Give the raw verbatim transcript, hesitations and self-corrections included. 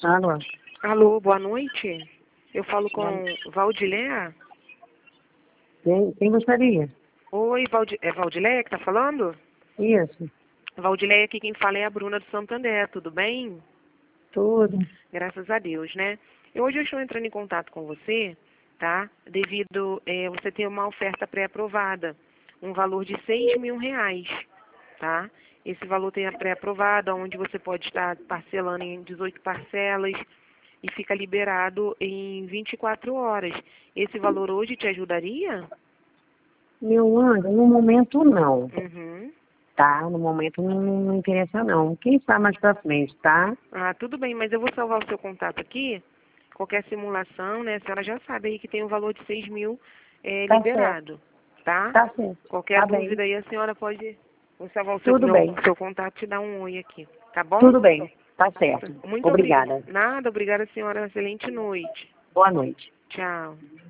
Alô? Alô, boa noite. Eu falo com Valdiléia? Quem, quem gostaria? Oi, Valdi... é Valdiléia que tá falando? Isso, Valdiléia, aqui quem fala é a Bruna do Santander, tudo bem? tudo. Graças a Deus, né? Eu, hoje eu estou entrando em contato com você, tá? Devido é, você ter uma oferta pré-aprovada, um valor de seis mil reais, tá? Esse valor tem a pré-aprovada, onde você pode estar parcelando em dezoito parcelas e fica liberado em vinte e quatro horas. Esse valor hoje te ajudaria? Meu anjo, no momento não, Uhum. tá? No momento não, não interessa não. Quem sabe mais pra frente, tá? Ah, tudo bem, mas eu vou salvar o seu contato aqui. Qualquer simulação, né? A senhora já sabe aí que tem o valor de seis mil é, Tá certo, liberado, tá? tá certo. Qualquer Tá bem. dúvida aí, a senhora pode... Vou salvar o seu, Tudo meu, bem, seu contato e te dar um oi aqui, tá bom? tudo bem. Tá certo. Muito obrigada. Obrigada. Nada, obrigada, senhora. Excelente noite. Boa noite. Tchau.